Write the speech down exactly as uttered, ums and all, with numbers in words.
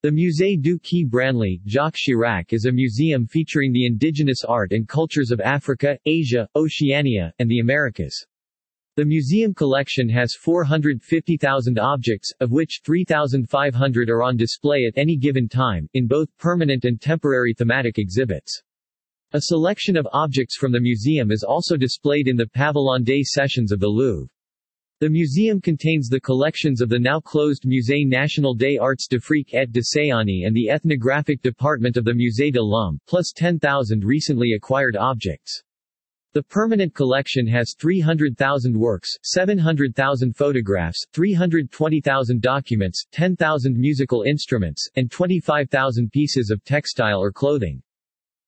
The Musée du Quai Branly, Jacques Chirac is a museum featuring the indigenous art and cultures of Africa, Asia, Oceania, and the Americas. The museum collection has four hundred fifty thousand objects, of which three thousand five hundred are on display at any given time, in both permanent and temporary thematic exhibits. A selection of objects from the museum is also displayed in the Pavillon des Sessions of the Louvre. The museum contains the collections of the now-closed Musée National des Arts d'Afrique et d'Océanie and the ethnographic department of the Musée de l'Homme, plus ten thousand recently acquired objects. The permanent collection has three hundred thousand works, seven hundred thousand photographs, three hundred twenty thousand documents, ten thousand musical instruments, and twenty-five thousand pieces of textile or clothing.